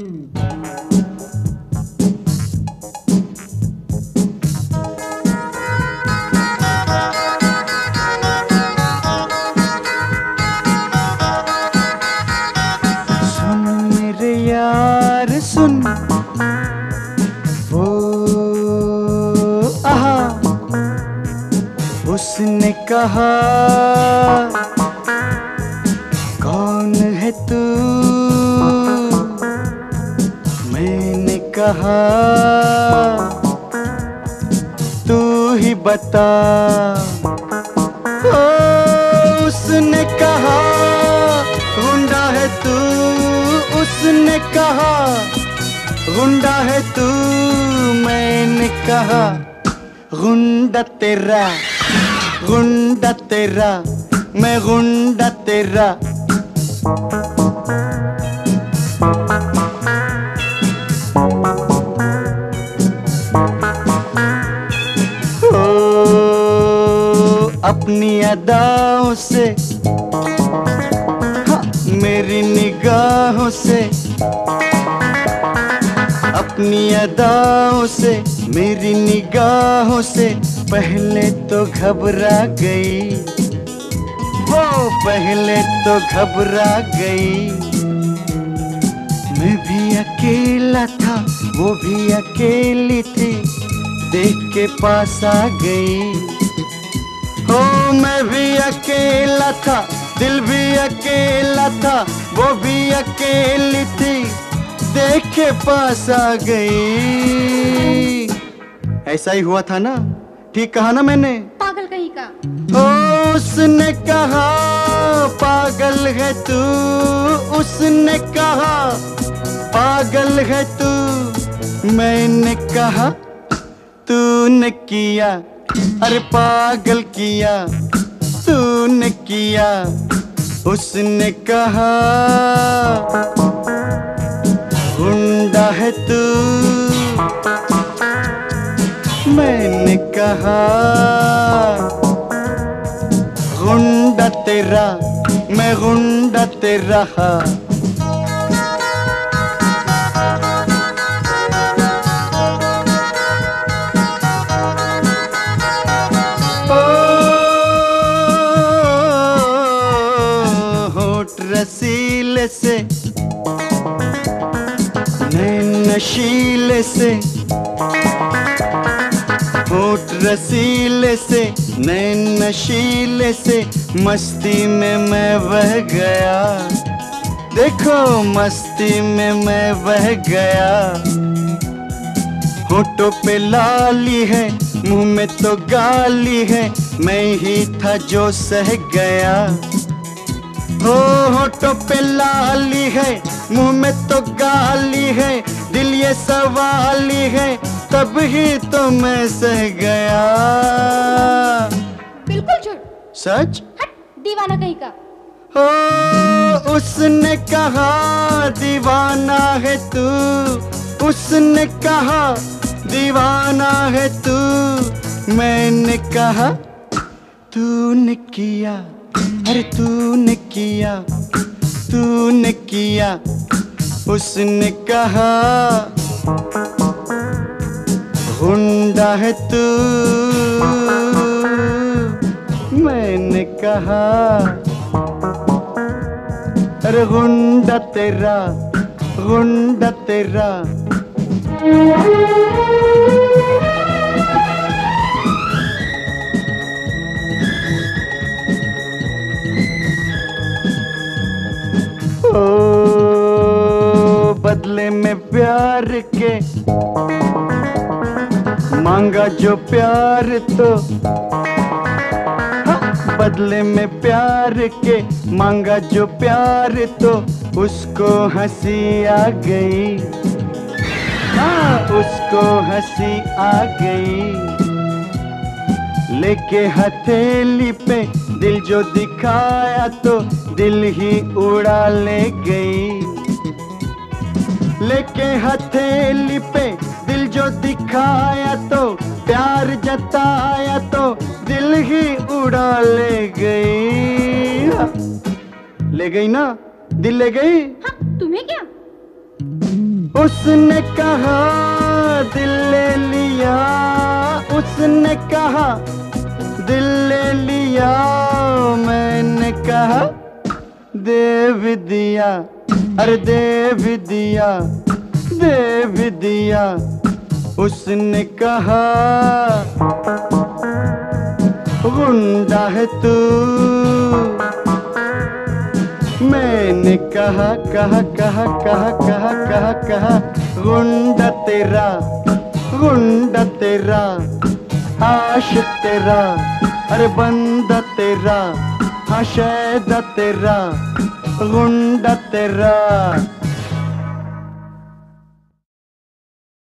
यार सुन, वो आहा, उसने कहा कौन है तू, मैंने कहा तू ही बता। ओ, उसने कहा गुंडा है तू, उसने कहा गुंडा है तू, मैंने कहा गुंडा तेरा, गुंडा तेरा, मैं गुंडा तेरा। ओ, अपनी अदाओं से, मेरी निगाहों से, अपनी अदाओं से, मेरी निगाहों से पहले तो घबरा गई, वो पहले तो घबरा गई। मैं भी अकेला था, वो भी अकेली थी, देख के पास आ गई। हो मैं भी अकेला था, दिल भी अकेला था, वो भी अकेली थी, देख के पास आ गई। ऐसा ही हुआ था ना? ठीक कहा ना मैंने? पागल कहीं का। ओ उसने कहा पागल है तू, उसने कहा पागल है तू, मैंने कहा तूने किया, अरे पागल किया तूने किया। उसने कहा गुंडा है तू, मैंने कहा गुंडा तेरा, मैं गुंडा तेरा। रसीले से नैन नशीले से, होठ रसीले से नैन नशीले से, मस्ती में मैं बह गया, देखो मस्ती में मैं बह गया। होठों पे लाली है, मुंह में तो गाली है, मैं ही था जो सह गया। हो होठों पे लाली है, मुंह में तो गाली है, दिल ये सवाली है, तब ही तो मैं सह गया। बिल्कुल झूठ। सच? हट दीवाना कहीं का। हो उसने कहा दीवाना है तू, उसने कहा दीवाना है तू, मैंने कहा तूने किया, अरे तूने किया, तूने किया। उसने कहा गुंडा है तू, मैंने कहा अरे गुंडा तेरा, गुंडा तेरा। ओ बदले में प्यार के मांगा जो प्यार तो, बदले में प्यार के मांगा जो प्यार तो, उसको हंसी आ गई, हाँ उसको हंसी आ गई। लेके हथेली पे दिल जो दिखाया तो, दिल ही उड़ा ले गई। लेके हथेली पे दिल जो दिखाया तो, प्यार जताया तो, दिल ही उड़ा ले गई। ले गई ना, दिल ले गई। हाँ, तुम्हें क्या? उसने कहा दिल ले लिया, उसने कहा दिल ले लिया, मैंने कहा दे भी दिया, अरे दे भी दिया, दे भी दिया। उसने कहा गुंडा है तू, मैंने कहा कहा कहा कहा कहा कहा कहा गुंडा तेरा, गुंडा तेरा, आशिक तेरा, अरे बंदा तेरा, आशैदा तेरा, गुंडा तेरा।